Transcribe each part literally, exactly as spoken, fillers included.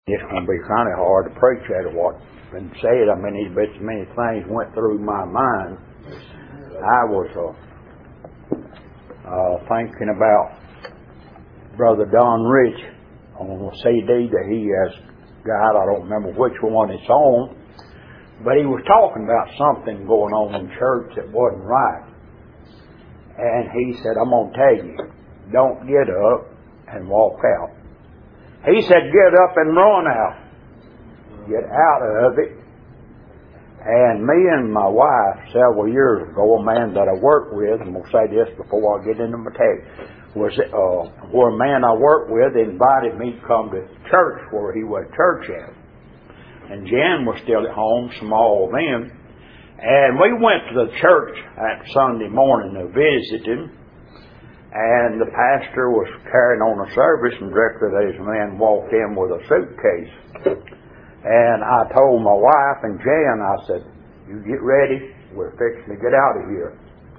It's going to be kind of hard to preach out of what's been said. I mean, these bits, many things went through my mind. I was uh, uh, thinking about Brother Don Rich on a C D that he has got. I don't remember which one it's on, but he was talking about something going on in church that wasn't right. And he said, I'm going to tell you, don't get up and walk out. He said, get up and run out. Get out of it. And me and my wife, several years ago, a man that I worked with, I'm going to say this before I get into my text, was uh, where a man I worked with invited me to come to church where he was church at. And Jan was still at home, small then. And we went to the church that Sunday morning to visit him. And the pastor was carrying on a service, and directly this man walked in with a suitcase. And I told my wife and Jan, I said, you get ready, we're fixing to get out of here.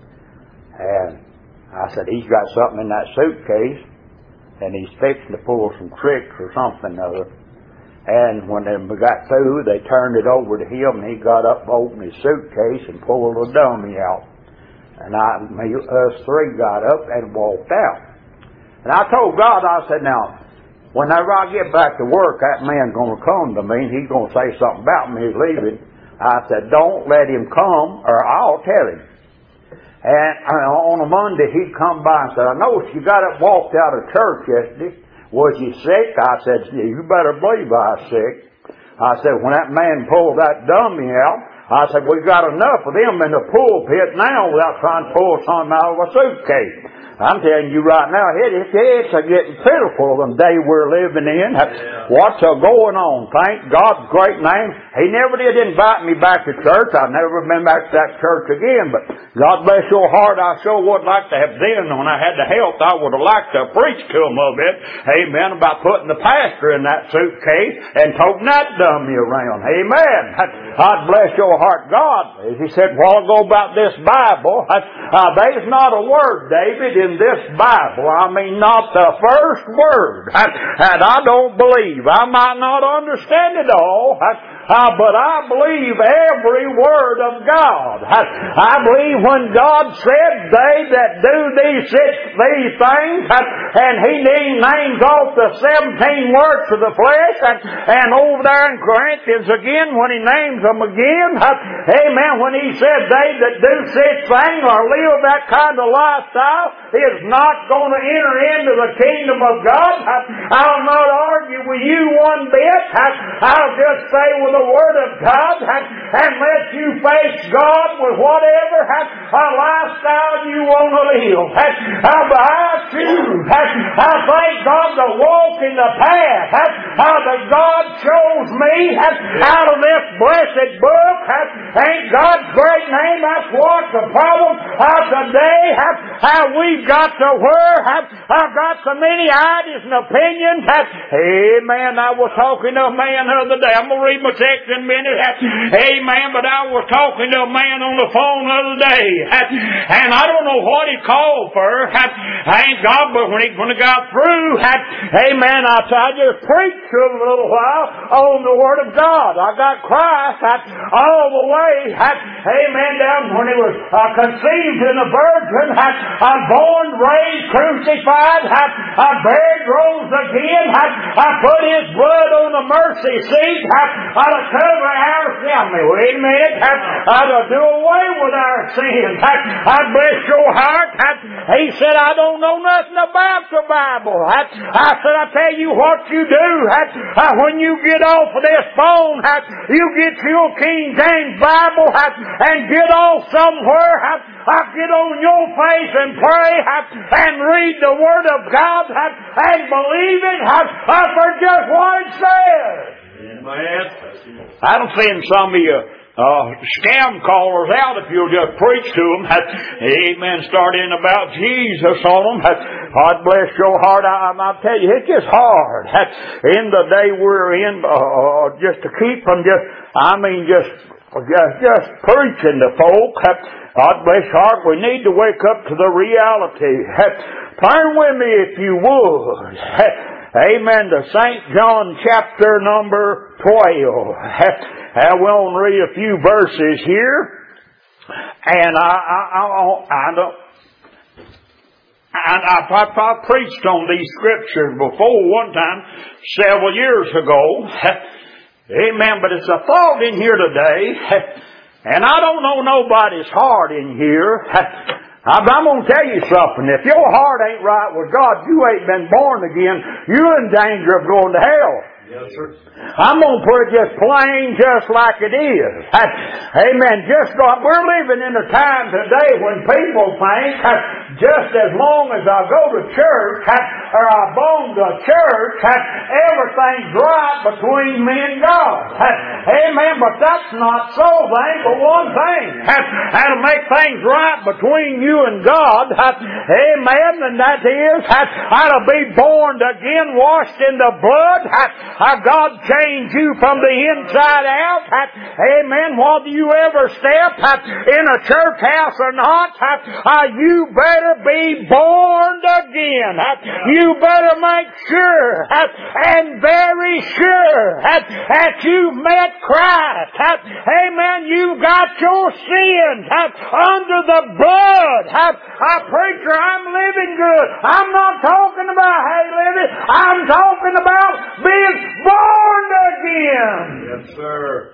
And I said, he's got something in that suitcase, and he's fixing to pull some tricks or something or other. And when they got through, they turned it over to him, and he got up, opened his suitcase, and pulled a dummy out. And I, me, us three got up and walked out. And I told God, I said, now, whenever I get back to work, that man's going to come to me, and he's going to say something about me leaving. I said, don't let him come, or I'll tell him. And on a Monday, he come by and said, I noticed you got up and walked out of church yesterday. Was you sick? I said, you better believe I was sick. I said, when that man pulled that dummy out, I said, we've got enough of them in the pulpit now without trying to pull something out of a suitcase. I'm telling you right now, it's, it's a getting pitiful the day we're living in. Yeah. What's a going on? Thank God's great name. He never did invite me back to church. I've never been back to that church again. But God bless your heart, I sure would like to have then, when I had the health, I would have liked to preach to them a bit. Amen. About putting the pastor in that suitcase and toting that dummy around. Amen. God bless your heart. God, as he said a while ago about this Bible, uh, there's not a word, David, in this Bible, I mean not the first word, and I don't believe, I might not understand it all, Uh, but I believe every word of God. I, I believe when God said, they that do these, these things, and He names off the seventeen works of the flesh, and, and over there in Corinthians again, when He names them again, amen, when He said, they that do such things or live that kind of lifestyle is not going to enter into the kingdom of God. I, I'll not argue with you one bit. I, I'll just say with the Word of God, and let you face God with whatever a lifestyle you want to live. I, I choose, I thank God to walk in the path that God shows me out of this blessed book. Ain't God's great name, that's what's the problem of today. How we've got to where I've got so many ideas and opinions. Amen. I was talking to a man the other day. I'm going to read my text in a minute. Amen. But I was talking to a man on the phone the other day. And I don't know what he called for. Thank God, but when he, when he got through, amen, I, I just preached to him a little while on the Word of God. I got Christ all the way, amen, down when he was uh, conceived in a virgin, uh, born, raised, crucified, uh, buried, rose again. I put His blood on the mercy seat uh, to cover our sin. Wait a minute. Uh, to do away with our sins. I bless your heart. He said, I don't know nothing about the Bible. I, I said, I tell you what you do. When you get off of this phone, you get your King James Bible and get off somewhere. I get on your face and pray and read the Word of God and believe it for just what it says. Amen. I don't send some of you uh, scam callers out if you'll just preach to them. Amen. Start in about Jesus on them. God bless your heart. I, I tell you, it's just hard. In the day we're in, uh, just to keep from just, I mean, just, just, just preaching to folk. God bless your heart. We need to wake up to the reality. Turn with me if you would. Amen. To Saint John chapter number twelve. I will read a few verses here. And I, I, I, I don't, and I, I, I preached on these scriptures before one time, several years ago. Amen. But it's a thought in here today. And I don't know nobody's heart in here. I'm going to tell you something. If your heart ain't right with God, you ain't been born again. You're in danger of going to hell. Yes, sir. I'm going to put it just plain, just like it is. Amen. Just God, we're living in a time today when people think just as long as I go to church or I belong to church, everything's right between me and God. Amen. But that's not so. Thing but one thing. How to make things right between you and God. Amen. And that is how to be born again, washed in the blood. How God changed you from the inside out. Amen. Whether you ever step in a church house or not, you better be born again. You better make sure and very sure that you've met Christ. Amen. You got your sins under the blood. I preacher, I'm living good. I'm not talking about hey living. I'm talking about being born again. Yes, sir.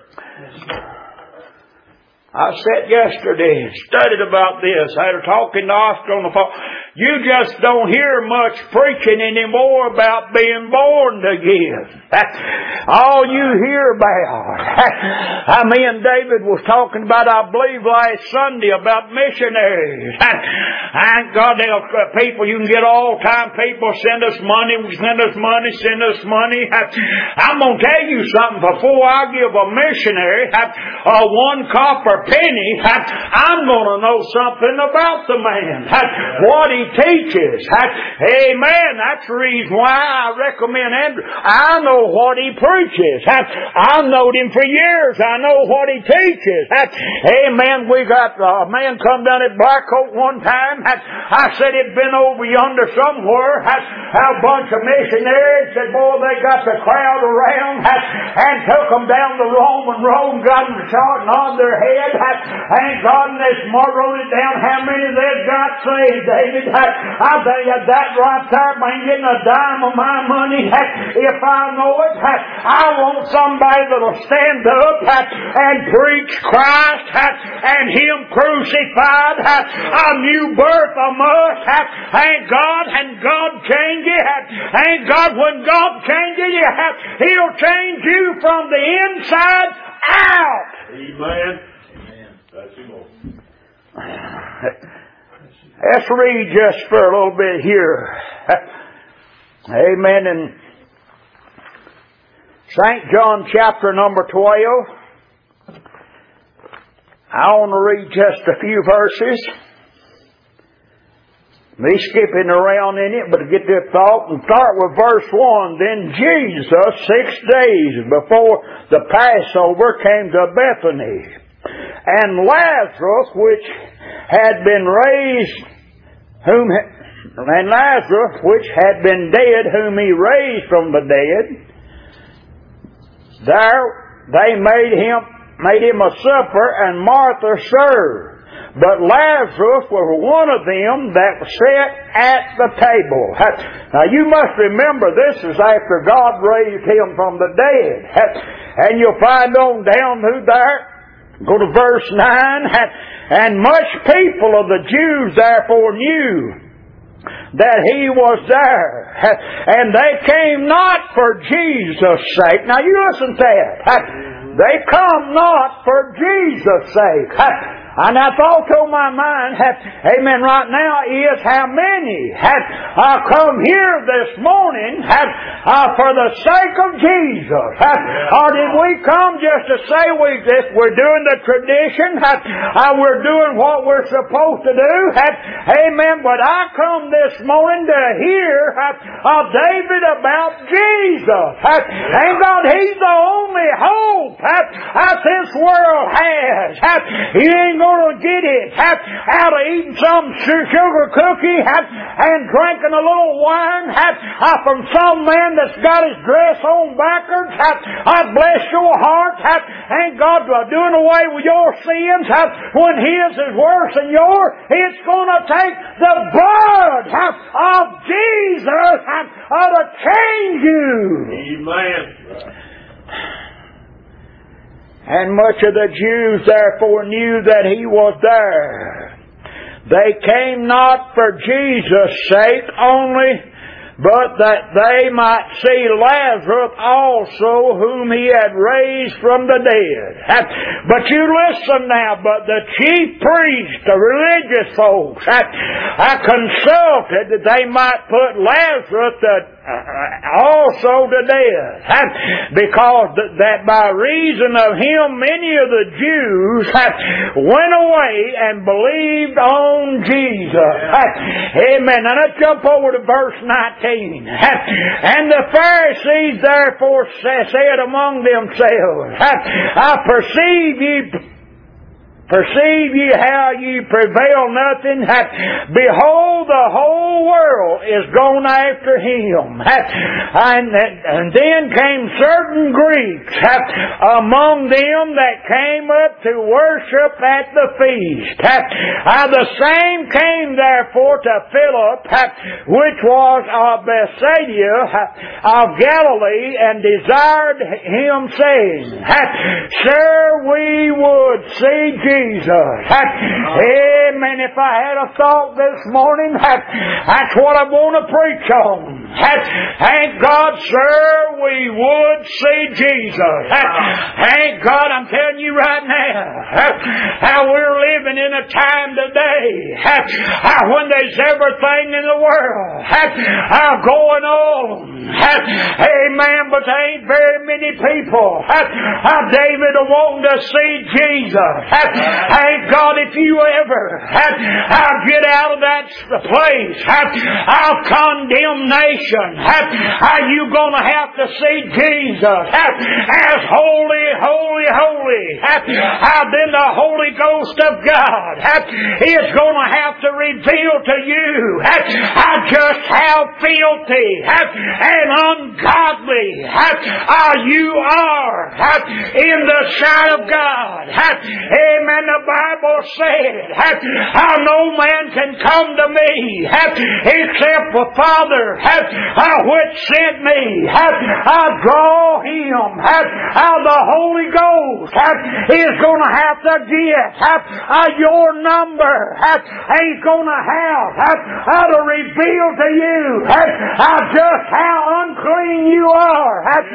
I sat yesterday and studied about this. I had a talking to Oscar on the phone. You just don't hear much preaching anymore about being born again. All you hear about. I mean, David was talking about, I believe, last Sunday about missionaries. Thank God, people, you can get all-time people, send us money, send us money, send us money. I'm going to tell you something. Before I give a missionary a one copper penny, I'm going to know something about the man. What he teaches. Amen. That's the reason why I recommend Andrew. I know what he preaches. I've known him for years. I know what he teaches. Amen. We got a man come down at Blackcoat one time. I said he'd been over yonder somewhere. A bunch of missionaries said, boy, they got the crowd around and took them down the Roman road and got them shot and on their head. Thank God, and they wrote it down how many they got saved, David. I'll tell you that right there, I ain't getting a dime of my money. If I know it, I want somebody that'll stand up and preach Christ and Him crucified. A new birth a must. Thank God, and God changes. Thank God, when God changes you, He'll change you from the inside out. Amen. That's the Lord. Let's read just for a little bit here. Amen. In Saint John chapter number twelve, I want to read just a few verses. Me skipping around in it, but to get this thought and start with verse one. Then Jesus, six days before the Passover, came to Bethany. And Lazarus, which had been raised, whom, and Lazarus, which had been dead, whom he raised from the dead, there they made him, made him a supper, and Martha served. But Lazarus was one of them that sat at the table. Now you must remember, this is after God raised him from the dead. And you'll find on down through there, go to verse nine. And much people of the Jews therefore knew that he was there. And they came not for Jesus' sake. Now you listen to that. They come not for Jesus' sake. And I thought on my mind, amen, right now is how many have uh, come here this morning have, uh, for the sake of Jesus. Have, or did we come just to say we just, we're doing the tradition, have, uh, we're doing what we're supposed to do? Have, amen. But I come this morning to hear have, of David about Jesus. Have, thank God He's the only hope that this world has. You ain't going to get it out of eating some sugar cookie and drinking a little wine from some man that's got his dress on backwards. I bless your heart. Ain't God doing away with your sins when His is worse than yours? It's going to take the blood of Jesus to change you. Amen. And much of the Jews therefore knew that He was there. They came not for Jesus' sake only, but that they might see Lazarus also, whom He had raised from the dead. But you listen now, but the chief priests, the religious folks, I consulted that they might put Lazarus to, uh, also to death, because that by reason of him many of the Jews went away and believed on Jesus. Amen. Now let's jump over to verse nineteen. And the Pharisees therefore said among themselves, I perceive ye Perceive ye how ye prevail nothing? Behold, the whole world is gone after him. And, and then came certain Greeks among them that came up to worship at the feast. The same came therefore to Philip, which was of Bethsaida of Galilee, and desired him, saying, Sir, we would see Jesus. Jesus. Amen. If I had a thought this morning, that's what I want to preach on. Thank God, sir, we would see Jesus. Thank God, I'm telling you right now, how we're living in a time today when there's everything in the world going on. Amen. But there ain't very many people. David wanting to see Jesus. Thank God, if you ever I'll get out of that place of condemnation, are you going to have to see Jesus as holy, holy, holy? Then the Holy Ghost of God is going to have to reveal to you just how filthy and ungodly you are in the sight of God. Amen. The Bible said, how no man can come to me except the Father which sent me. I draw him. How the Holy Ghost is going to have to get your number. He's going to have how to reveal to you just how unclean you are.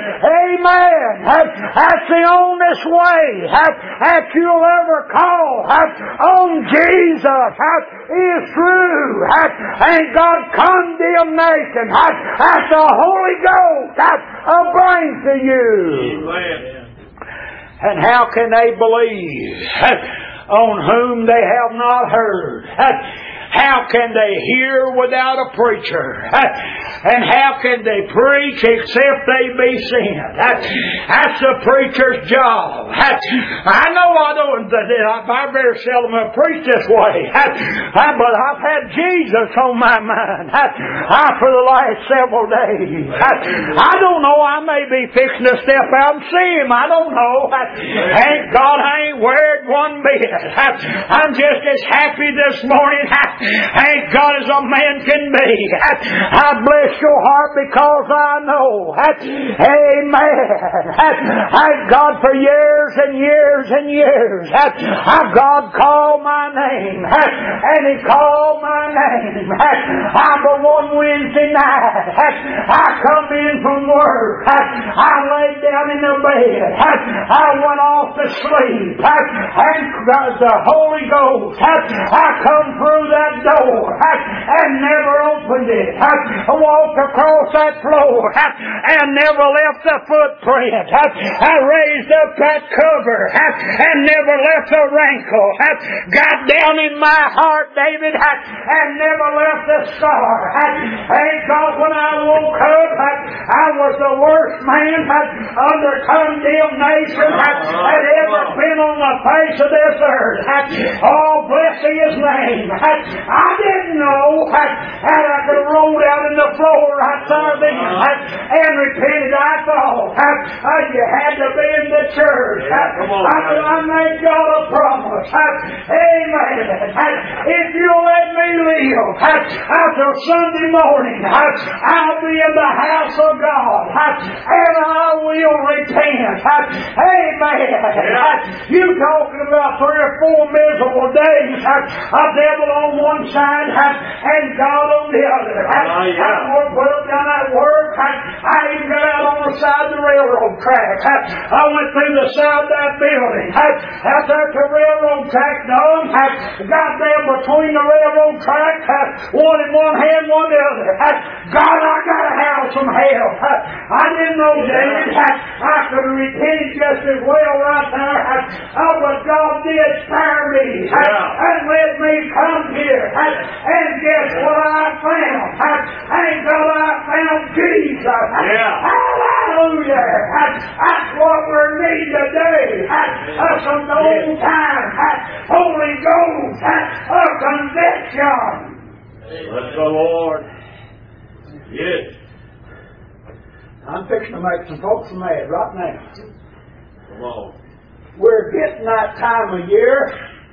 Amen. That's the only way that you'll ever call on Jesus is true. Ain't God condemnation that the Holy Ghost brings to you. Amen. And how can they believe on whom they have not heard? How can they hear without a preacher? And how can they preach except they be sent? That's the preacher's job. I know I don't, I very seldom have preached this way. But I've had Jesus on my mind for the last several days. I don't know, I may be fixing to step out and see Him. I don't know. Thank God I ain't worried one bit. I'm just as happy this morning. Thank God as a man can be. I bless your heart because I know. Amen. Thank God for years and years and years. God called my name. And He called my name. But one Wednesday night, I come in from work. I laid down in the bed. I went off to sleep. And the Holy Ghost, I come through that door and never opened it. I walked across that floor and never left a footprint. I raised up that cover and never left a wrinkle. Got down in my heart, David, and never left a scar. Thank God when I woke up, I was the worst man under condemnation had ever been on the face of this earth. Oh, bless His name. I didn't know that I could have rolled out in the floor right there and repented. I thought you had to be in the church. I said, I made God a promise. Amen. If you'll let me live after Sunday morning, I'll be in the house of God and I will repent. Amen. Yeah. You talking about three or four miserable days, a devil on one side and God on the other. Uh, yeah. I put up down that work. I even got out on the side of the railroad track. I went through the side of that building. After the railroad track done, I got there between the railroad track, one in one hand, one in the other. God, I got to have some help. I didn't know, David, I could have repented just as well right there. Oh, but God did spare me yeah. and let me come here. And guess what I found? Thank God I found Jesus. Yeah. Hallelujah. That's what we need today. That's some old time Holy Ghost of conviction. Bless the Lord. Yes. I'm fixing to make some folks mad right now. Come on. We're getting that time of year.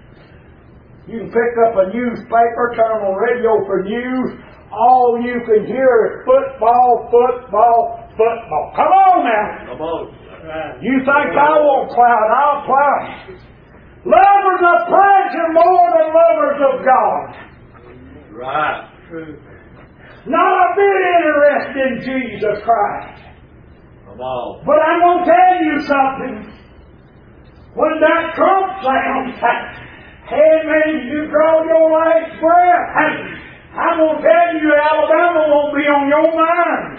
You can pick up a newspaper, turn on the radio for news. All you can hear is football, football, football. Come on now. Come on. You think I won't plow it? I'll plow it. Lovers of pleasure more than lovers of God. Right. True. Not a bit interested in Jesus Christ. Come on. But I'm going to tell you something. When that trump sounds, hey man, you draw your last breath. I'm going to tell you, Alabama won't be on your mind.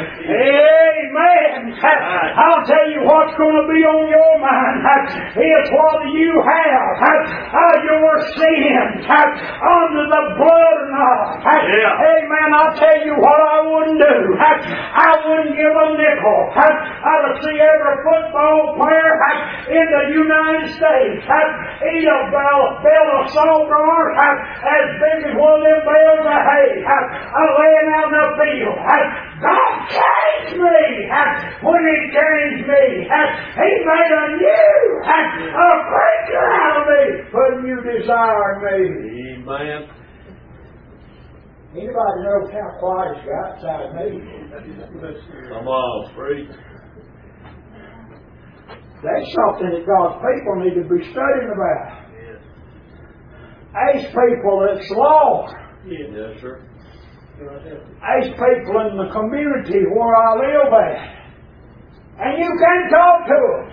Amen. I'll tell you what's going to be on your mind. It's what you have. Your sins under the blood or not. Yeah. Amen. I'll tell you what I wouldn't do. I wouldn't give a nickel. I'd see every football player in the United States eat a bell, bell of salt jar as big as one of them bells of hay. I'm laying out in the field. God changed me when He changed me. He made a new a creature out of me when you desire me. Amen. Anybody knows how quiet it's got inside me? Come on, preach. That's something that God's people need to be studying about. Yes. These people that's lost. Yes, yes sir. These people in the community where I live at. And you can talk to them.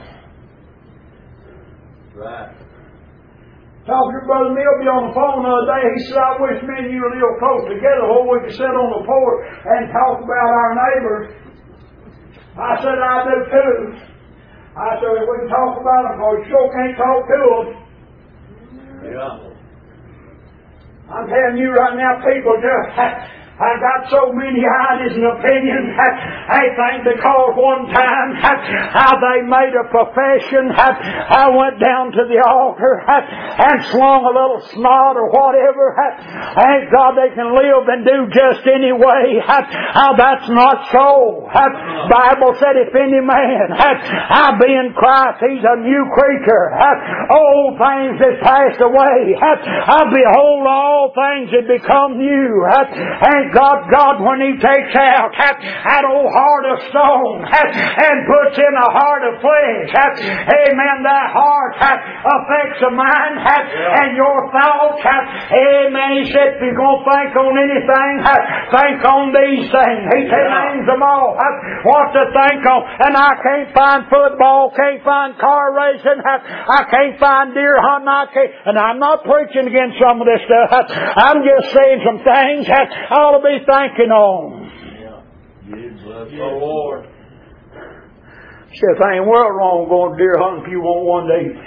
Right. Talked to Brother Milby on the phone the other day. He said, I wish me and you were real close together where we could sit on the porch and talk about our neighbors. I said, I do too. I said, if we can talk about them, but we sure can't talk to them. Yeah. I'm telling you right now, people just I got so many ideas and opinions. I think because one time how they made a profession, I went down to the altar and swung a little snot or whatever. Thank God they can live and do just any way. How that's not so. The Bible said if any man I be in Christ, he's a new creature. Old things have passed away. I behold all things have become new. And Thank God, God, when He takes out that old heart of stone and puts in a heart of flesh, amen, that heart affects the mind and your thoughts. Amen. He said, if you're going to think on anything, think on these things. He names them all. What to think on. And I can't find football, can't find car racing, I can't find deer hunting, I can't, and I'm not preaching against some of this stuff. I'm just saying some things I ought to be thinking on. Bless the Lord. See, if there ain't world wrong going deer hunting if you want one to eat.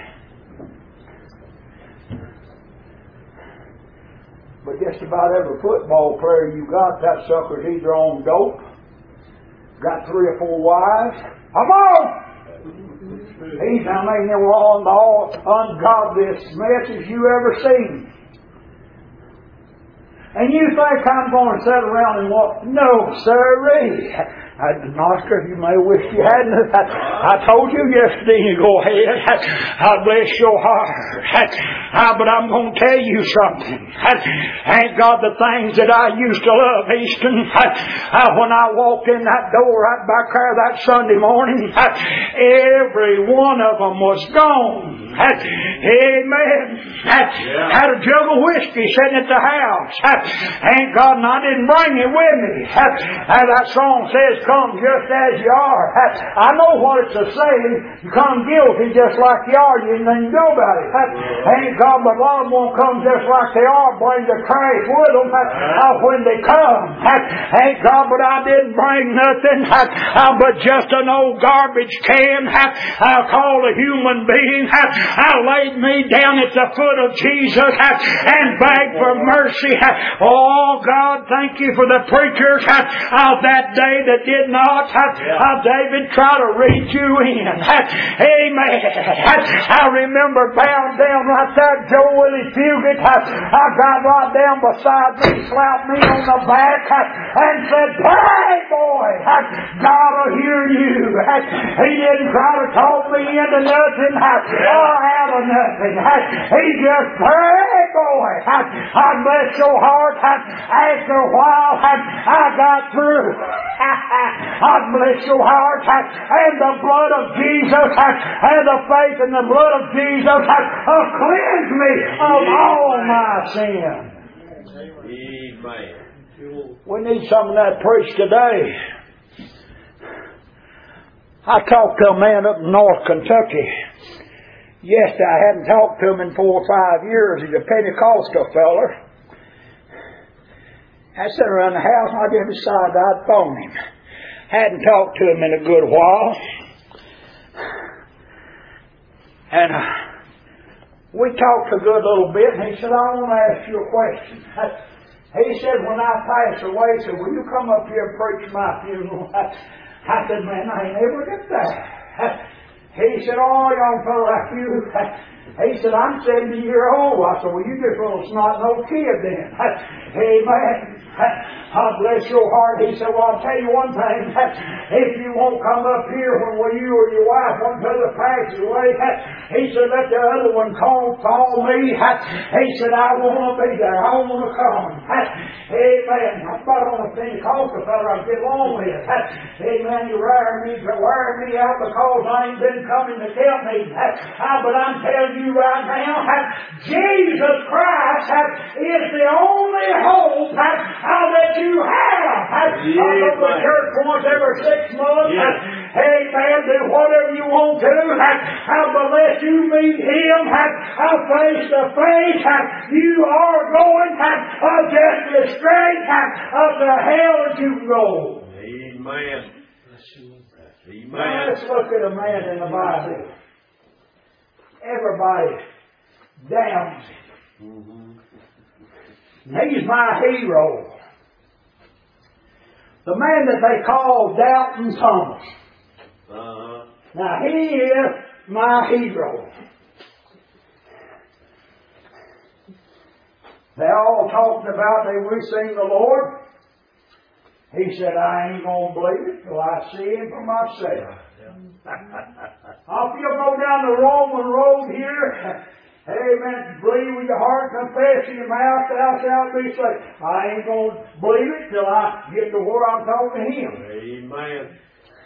But just about every football player you got, that sucker's either on dope, got three or four wives. Come on! He's, I mean, they were on the all ungodliest messes you ever seen. And you think I'm going to sit around and walk? No, sirree. I, Oscar, you may wish you hadn't. I, I told you yesterday, you go ahead. I, I bless your heart. I, but I'm going to tell you something. I, thank God the things that I used to love, Easton. I, I, when I walked in that door right back there that Sunday morning, I, every one of them was gone. I, amen. I, yeah. Had a jug of whiskey sitting at the house. I, thank God, and I didn't bring it with me. I, I, that song says, come just as you are. I know what it's a saying. You come guilty just like you are, and then you know about it. Thank God, but a lot of them won't come just like they are. Bring the crash with them when they come. Thank God, but I didn't bring nothing but just an old garbage can. I called a human being. I laid me down at the foot of Jesus and begged for mercy. Oh God, thank you for the preachers of that day that did Did not, uh, David, try to reach you in. Amen. I remember bowing down right there, Joe Willie Fugit. I, I got right down beside me, slapped me on the back, and said, "Pray, boy, God will hear you." He didn't try to talk me into nothing or out of nothing. He just, "Pray, boy." I bless your heart. After a while, I got through. God bless your heart, and the blood of Jesus and the faith in the blood of Jesus will cleanse me of all my sin. Amen. We need some of that preached today. I talked to a man up in North Kentucky. Yes, I hadn't talked to him in four or five years. He's a Pentecostal feller. I sat around the house and I just decided I'd phone him. Hadn't talked to him in a good while. And uh, we talked a good little bit, and he said, "I want to ask you a question." I, he said, "When I pass away," he said, "will you come up here and preach my funeral?" I, I said, "Man, I ain't never get that." He said, "Oh, young fellow like you." He said, "I'm seventy years old." I said, "Well, you just a little snot-nosed kid then." Amen. God bless your heart. He said, "Well, I'll tell you one thing. If you won't come up here when you or your wife, one brother passes away," he said, "let the other one call, call me." He said, "I want to be there. I want to come." Amen. I'm about on a Pentecostal fellow I get along with. Amen. You wear me, wear me out because I ain't been coming to tell me. But I'm telling you right now, Jesus Christ is the only hope that you have. I go to church once every six months. Amen. Do whatever you want to. Unless you meet Him face to face, you are going just as straight up to hell as you can go. Amen. Amen. Now let's look at a man in the Bible. Everybody damns him. Mm-hmm. He's my hero. The man that they call Doubting Thomas. Uh-huh. Now he is my hero. They all talked about they we seen the Lord. He said, "I ain't going to believe it till I see Him for myself." If you'll go down the Roman road here, amen, believe in your heart, confess in your mouth, thou shalt be saved. I ain't going to believe it till I get to where I'm talking to Him. Amen.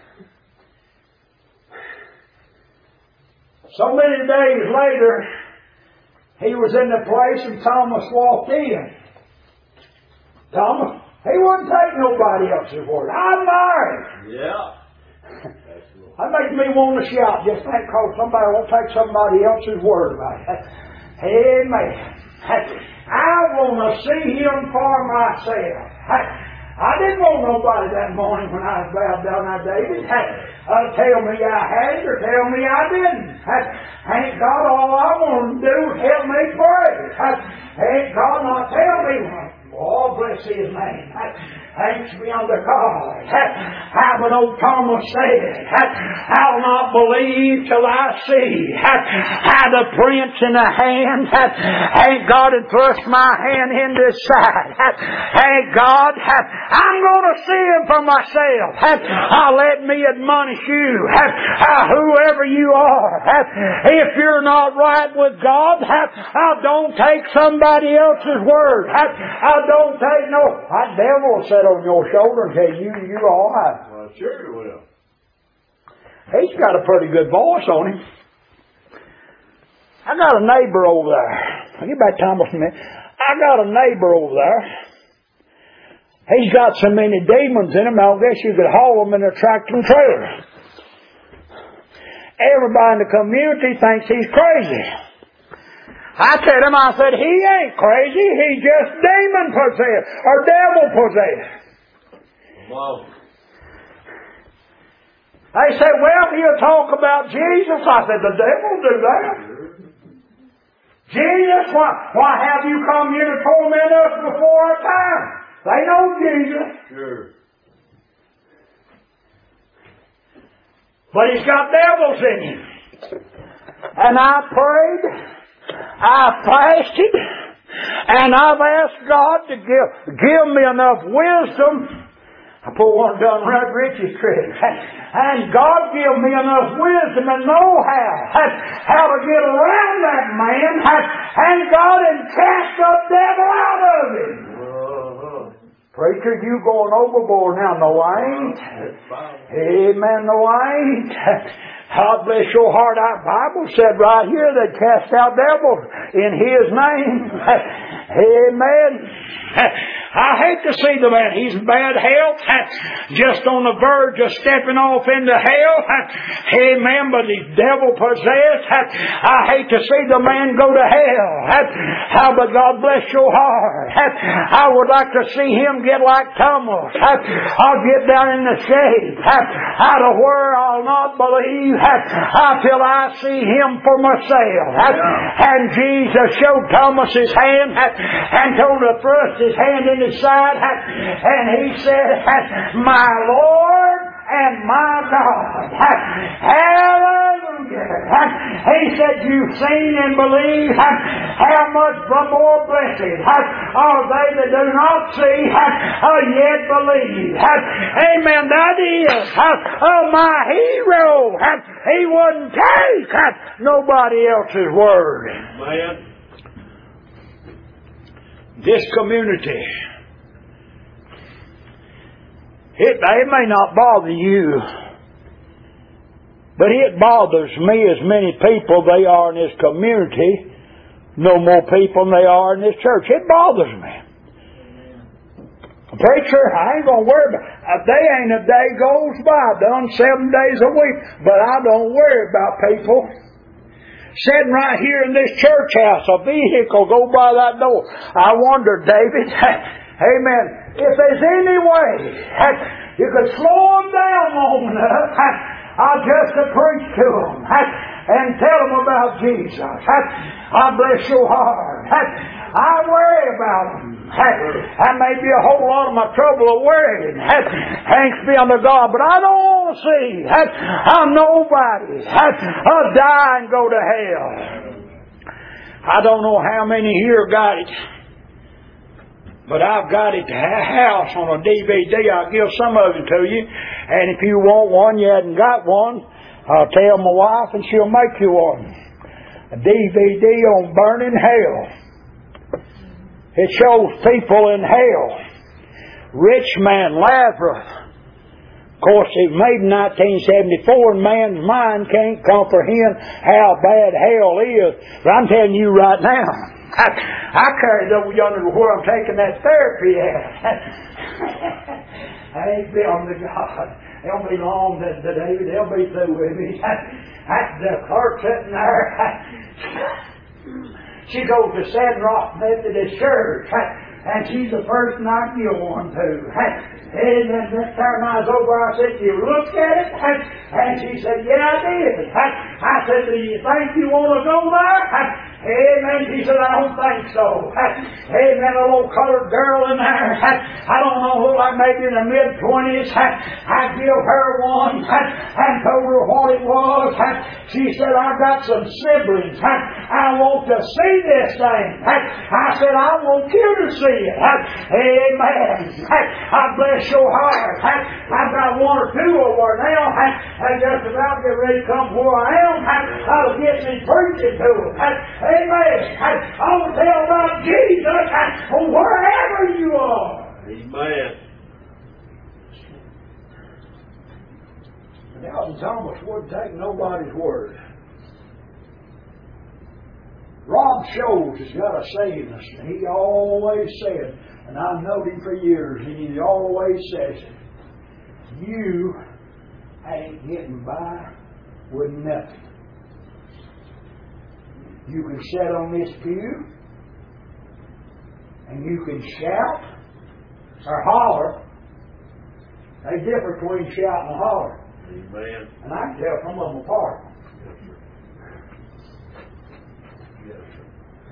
So many days later, he was in the place and Thomas walked in. Thomas, he wouldn't take nobody else's word. I admire him. Yeah. That makes me want to shout just think because somebody won't take somebody else's word about it. Amen. I want to see Him for myself. I didn't want nobody that morning when I was bowed down at David. Uh, tell me I had it or tell me I didn't. Ain't God all I want to do is help me pray. Ain't God not tell me, oh bless His name. Thanks be unto God. How but old Thomas said, I'll not believe till I see how the prints in the hand. Ain't God had thrust my hand in this side. Ain't God, I'm going to see Him for myself. I'll let me admonish you, whoever you are. If you're not right with God, I don't take somebody else's word. I don't take no, that devil said on your shoulder and tell you you're all right. Well, sure you will. He's got a pretty good voice on him. I got a neighbor over there. I'll get back to Thomas in a minute. I got a neighbor over there. He's got so many demons in him, I guess you could haul them in a tractor and trailer. Everybody in the community thinks he's crazy. I tell him, I said, he ain't crazy. He's just demon possessed or devil possessed. Wow. They said, well, he'll talk about Jesus. I said, the devil do that. Jesus, why, why have you come here to torment us before our time? They know Jesus. Sure. But he's got devils in him. And I prayed, I fasted, and I've asked God to give, give me enough wisdom. I put one down right Richie's credit. And God give me enough wisdom and know how, how to get around that man. And God and cast the devil out of him. Uh-huh. Preacher, you going overboard now. No, I ain't. Amen. No, I ain't. God bless your heart. Our Bible said right here that cast out devils in His name. Amen. I hate to see the man. He's in bad health, just on the verge of stepping off into hell. Amen. But he's devil possessed. I hate to see the man go to hell. How but God bless your heart. I would like to see him get like Thomas. I'll get down in the shade out of where I'll not believe until I see Him for myself. And Jesus showed Thomas His hand and told him to thrust his hand in his side, and he said, my Lord and my God. Hallelujah. He said, you've seen and believed how much more blessed are they that do not see yet believe. Amen. That is oh, my hero. He wouldn't take nobody else's word. Man. This community, it, it may not bother you, but it bothers me as many people they are in this community, no more people than they are in this church. It bothers me. Preacher, I ain't going to worry about it. A day ain't a day goes by. I've done seven days a week, but I don't worry about people. Sitting right here in this church house, a vehicle go by that door. I wonder, David, amen, if there's any way you could slow them down long enough, I'll just to preach to them and tell them about Jesus. I bless your heart. I worry about them. That may be a whole lot of my trouble of worrying. Thanks be unto God. But I don't want to see I'm nobody. I'll die and go to hell. I don't know how many here got it. But I've got it at the house on a D V D. I'll give some of it to you. And if you want one, you hadn't got one, I'll tell my wife and she'll make you one. A D V D on burning hell. It shows people in hell. Rich man Lazarus. Of course, it was made in nineteen seventy-four, and man's mind can't comprehend how bad hell is. But I'm telling you right now, I, I carried over yonder to where I'm taking that therapy at. I ain't feeling the God. It'll be long, that David. They'll be through with me. That's the clerk sitting there. She goes to San Rock Methodist Church, and she's the person I give one to. And then next time I was over, I said, "You looked at it?" And she said, "Yeah, I did." I said, "Do you think you want to go there?" Amen. She said, "I don't think so." Amen. A little colored girl in there. I don't know, look like maybe in the mid twenties. I give her one and told her what it was. She said, "I've got some siblings. I want to see this thing." I said, "I want you to see it." Amen. I bless your heart. I've got one or two over now. I just about get ready to come where I am. I'll get me preaching to them. Amen. I will tell about Jesus wherever you are. Amen. And Elton Thomas wouldn't take nobody's word. Rob Shows has got a saying, and he always said, and I've known him for years, and he always says it, you ain't getting by with nothing. You can sit on this pew, and you can shout or holler. There's a difference between shout and holler. Amen. And I can tell some of them apart. Yes, sir. Yes, sir.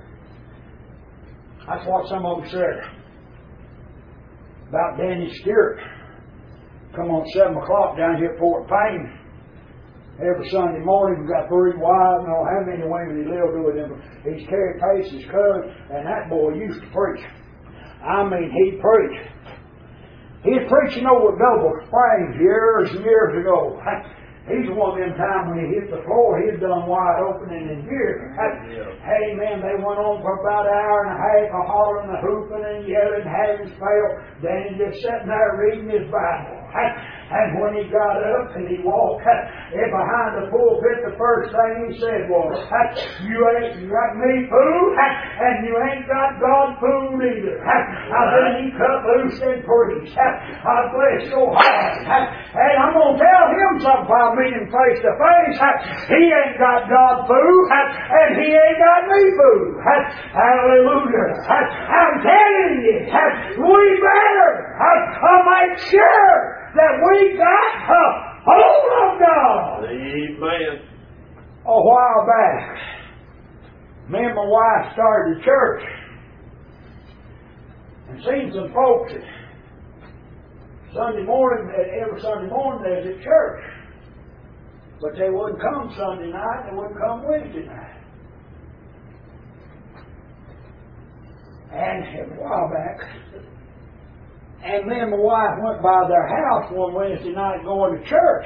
That's what some of them said about Danny Stewart. Come on seven o'clock down here at Fort Payne. Every Sunday morning, we've got three wives. I don't know how many women he lived with him. He's Terry Pace's cousin, and that boy used to preach. I mean, he preached. He was preaching over at Double Springs years and years ago. He's one of them times when he hit the floor, he's done wide open and in gear. Yeah. Hey, man, they went on for about an hour and a half of hollering and hooping and yelling, having spell. Then he just sitting there reading his Bible. And when he got up and he walked in behind the pulpit, the first thing he said was, "You ain't got me food, and you ain't got God food either." Now then he cut loose and preached. I bless your heart. And I'm going to tell him something if I meet him face to face. He ain't got God food, and he ain't got me food. Hallelujah. I'm telling you, we better make sure that we got a hold of God. Amen. A while back, me and my wife started a church and seen some folks that Sunday morning, every Sunday morning there's at church. But they wouldn't come Sunday night, they wouldn't come Wednesday night. And a while back, and me and my wife went by their house one Wednesday night going to church.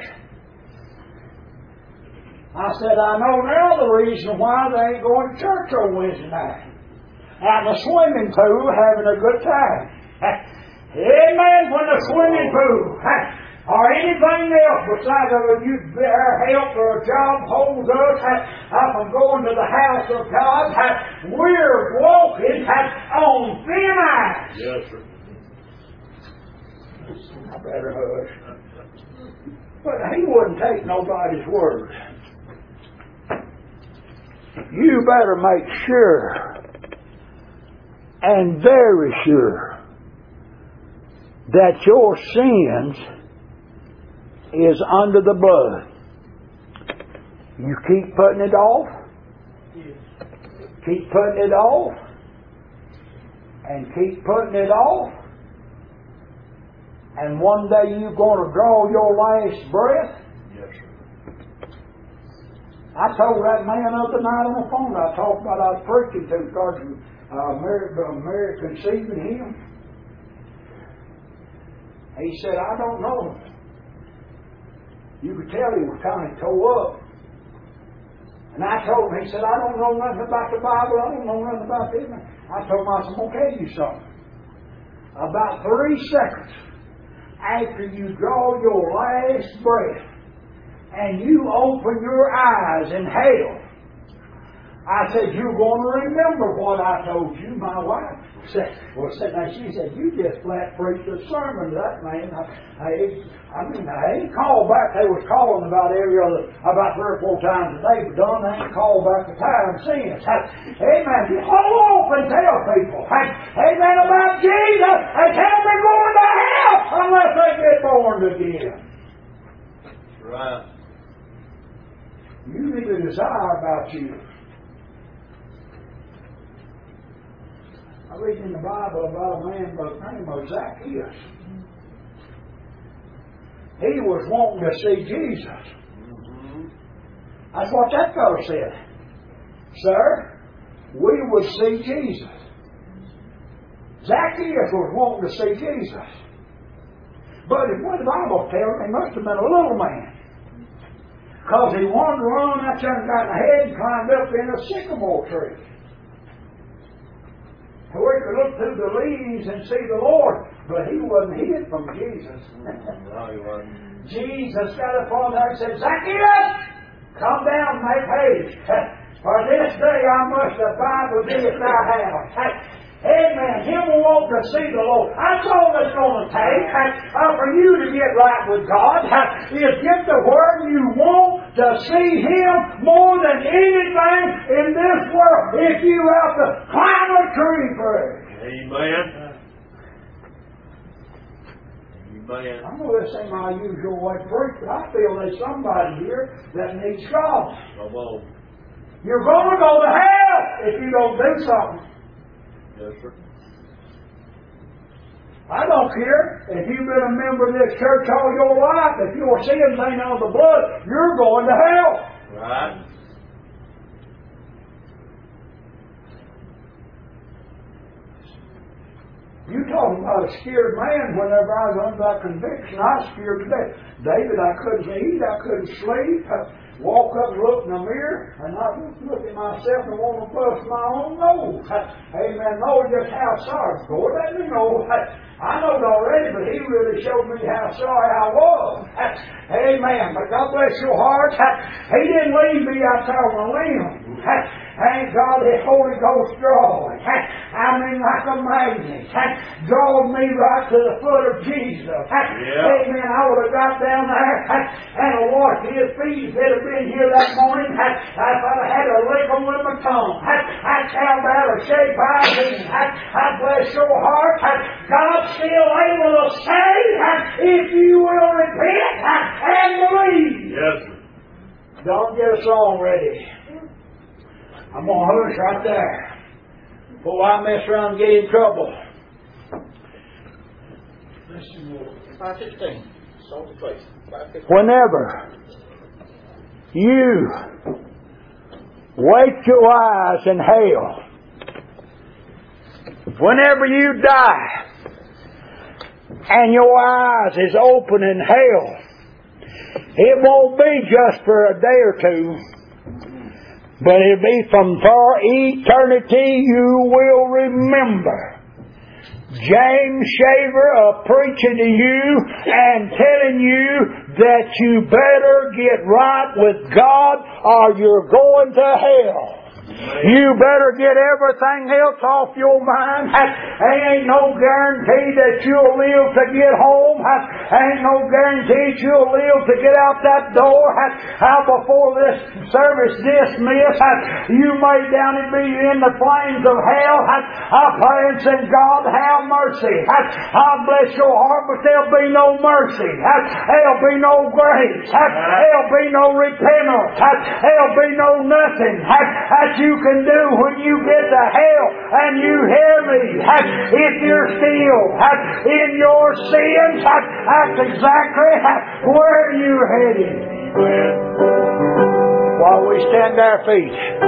I said, I know now the reason why they ain't going to church on Wednesday night. Out in the swimming pool having a good time. Amen. When the swimming pool or anything else besides of you their help or a job holds us up from going to the house of God, we're walking on thin ice. Yes, sir. I better hush. But he wouldn't take nobody's word. You better make sure and very sure that your sins is under the blood. You keep putting it off, keep putting it off, and keep putting it off, and one day you're going to draw your last breath. Yes, sir. I told that man the other night on the phone, I talked about I was preaching to because uh, Mary, uh, Mary conceiving him. He said, I don't know. You could tell he was kind of tore up. And I told him, he said, I don't know nothing about the Bible. I don't know nothing about this. I told him, I said, I'm going to tell you something. About three seconds after you draw your last breath and you open your eyes in hell, I said, you're going to remember what I told you. My wife said, well, said, now she said, you just flat preached a sermon to that man. I, I, I mean, I ain't called back. They was calling about every other, about three or four times a day, but done, they ain't called back a time since. Amen. You hold off and tell people, amen, about Jesus, and tell them they're going to hell unless they get born again. Right. You need a desire about you. I read in the Bible about a man by the name of Zacchaeus. He was wanting to see Jesus. Mm-hmm. That's what that fellow said. Sir, we would see Jesus. Zacchaeus was wanting to see Jesus. But what the Bible tells him, he must have been a little man. Because he wandered around out there and got ahead and climbed up in a sycamore tree. Where he could look through the leaves and see the Lord. But he wasn't hid from Jesus. No, he wasn't. Jesus got up on there and said, Zacchaeus, come down and make haste. For this day I must abide with thee at thy house. Amen. Him will want to see the Lord. That's all it's going to take uh, for you to get right with God. Uh, is get to where you want to see Him more than anything in this world. If you have to climb a tree for it. Amen. Amen. I know this ain't my usual way to preach, but I feel there's somebody here that needs God. Come on. You're going to go to hell if you don't do something. Yes, sir. I don't care if you've been a member of this church all your life. If your sins ain't on the blood, you're going to hell. Right. You talking about a scared man whenever I was under that conviction. I was scared to death. David, I couldn't eat, I couldn't sleep. I walk up and look in the mirror, and I look at myself and want to bust my own nose. Amen. Lord, just how sorry. Lord, let me know. I know it already, but He really showed me how sorry I was. Amen. But God bless your heart. He didn't leave me out there on a limb. Thank God His Holy Ghost drawing. I mean, like a magnet. Drawing me right to the foot of Jesus. Yeah. Amen. I would have got down there and washed His feet. If He'd have been here that morning, if I'd have had a lick on with my tongue. I'd tell that or shake by me. I bless your heart. God's still able to save if you will repent and believe. Yes, sir. Don't get a song ready. I'm going to hush right there before I mess around and get in trouble. five fifteen. Sold the place. Whenever you wake your eyes in hell, whenever you die and your eyes is open in hell, it won't be just for a day or two, but it'll be from for eternity. You will remember James Shaver of preaching to you and telling you that you better get right with God or you're going to hell. You better get everything else off your mind. Ain't no guarantee that you'll live to get home. Ain't no guarantee you'll live to get out that door. How before this service dismissed, you may down and be in the flames of hell. I pray and say, God, have mercy. I bless your heart, but there'll be no mercy. There'll be no grace. There'll be no repentance. There'll be no nothing that you can do when you get to hell. And you hear me, if you're still in your sins, that's exactly where you're headed. While we stand our feet.